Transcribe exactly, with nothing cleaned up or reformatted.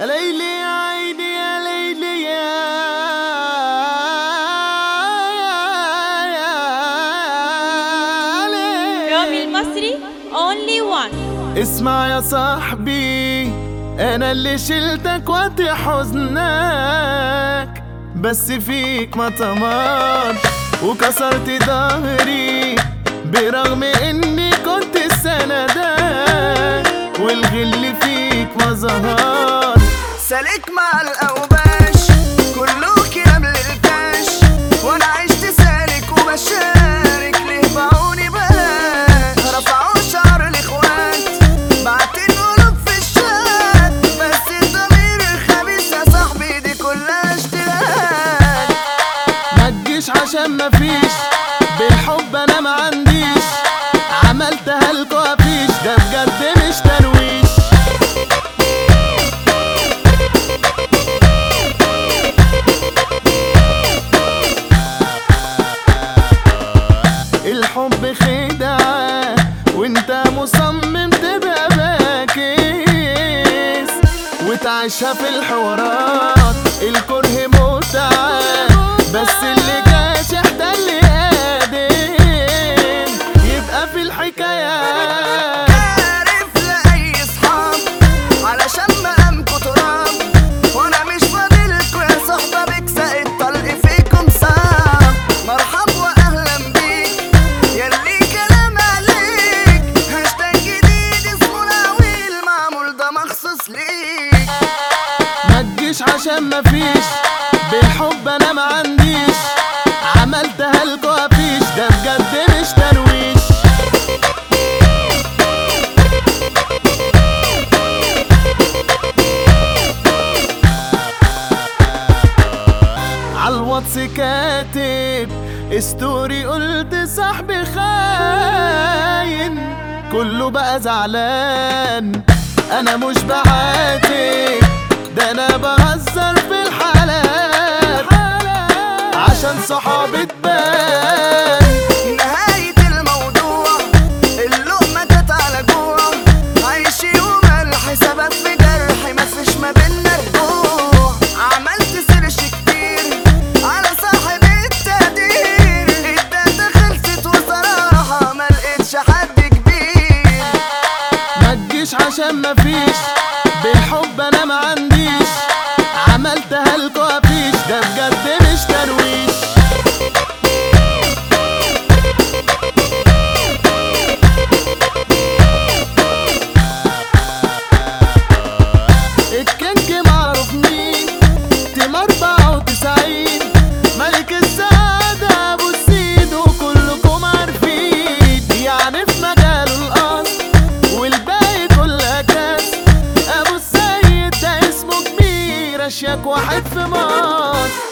ليلي يا عيني يا ليلي يا رامي المصري only one. اسمع يا صاحبي، انا اللي شلتك وقت حزنك، بس فيك ما طمعت وكسرت ظهري برغم اني كنت سندك، والغل فيك ما ظهر. سالك مع الاوباش كله كلام للكاش، وانا عشت سالك وبشارك ليه باعوني بلاش. رفعوا شعر الاخوات بعتين قلوب في الشات، بس الضمير الخبيث يا صاحبي دي كلها اشتراك. ما تجيش عشان مفيش بالحب انا ما عنديش، عملتها لكوا فيش ده بجد مش ترويش. الحب خدعة وانت مصمم تبقى باكس وتعيشها في الحوارات. الكره متعة بس اللي جاشح ده اللي قادر يبقى في الحكايات. عارف لأي صحاب علشان مقامكوا تراب، وانا مش فاضلكوا يا صحبة بكسق الطلق فيكم صعب. مرحب واهلا بيك ياللي كلام عليك، هاشتاج جديد اسمه العويل معمول ده مخصوص ليك. ما تجيش عشان مفيش بالحب انا ما عنديش، عملتها لكوا فيش ده بجد مش ترويش. عالواتس كاتب ستوري قلت صاحبي خاين، كله بقى زعلان انا مش بعاتب، ده انا بهزر في الحالات عشان صحابي تبان. نهاية الموضوع اللقمة كانت على جوع، عيش يوم الحسابات في جرحي مفيش ما بينا رجوع. عملت سيرش كتير على صاحب التقدير، الداتا خلصت وصراحة ملقتش حد كبير. ما تجيش عشان مفيش بالحب انا ما عنديش، عملتها لكوا فيش ده بجد مش ترويش. الكينج معروف مين تيم أربعة وتسعين، ملك السعادة ابو السيد وكلكم عارفين، يعني في مجاله الاصل والباقي كلها كاس. ابو السيد ده اسمه كبير اشيك واحد في مصر.